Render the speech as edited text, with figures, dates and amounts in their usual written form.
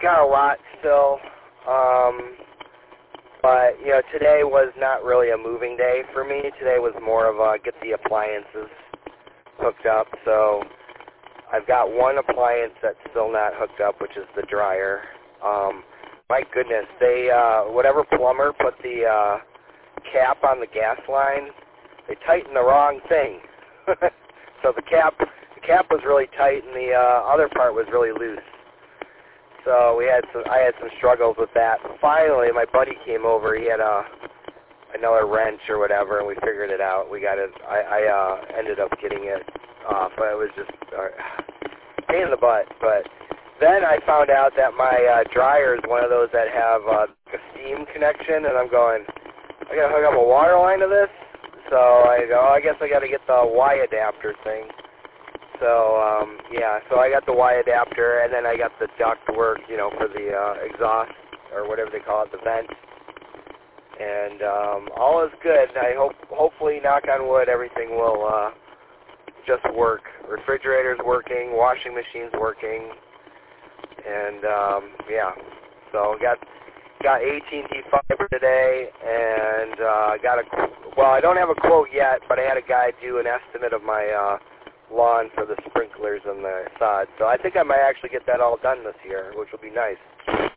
got a lot still. But, you know, today was not really a moving day for me. Today was more of a get the appliances hooked up. So I've got one appliance that's still not hooked up, which is the dryer. My goodness, they, whatever plumber put the cap on the gas line, they tightened the wrong thing. So the cap was really tight and the other part was really loose. So I had some struggles with that. Finally, my buddy came over. He had another wrench or whatever, and we figured it out. We got it. I ended up getting it off, but it was just a pain in the butt. But then I found out that my dryer is one of those that have a steam connection, and I'm going, I got to hook up a water line to this. So I go, I guess I got to get the Y adapter thing. So, yeah, so I got the Y adapter, and then I got the duct work, you know, for the exhaust, or whatever they call it, the vent. And all is good. Hopefully, knock on wood, everything will just work. Refrigerator's working, washing machine's working, and, yeah. So got AT&T fiber today, and well, I don't have a quote yet, but I had a guy do an estimate of my lawn for the sprinklers and the sod. So I think I might actually get that all done this year, which will be nice.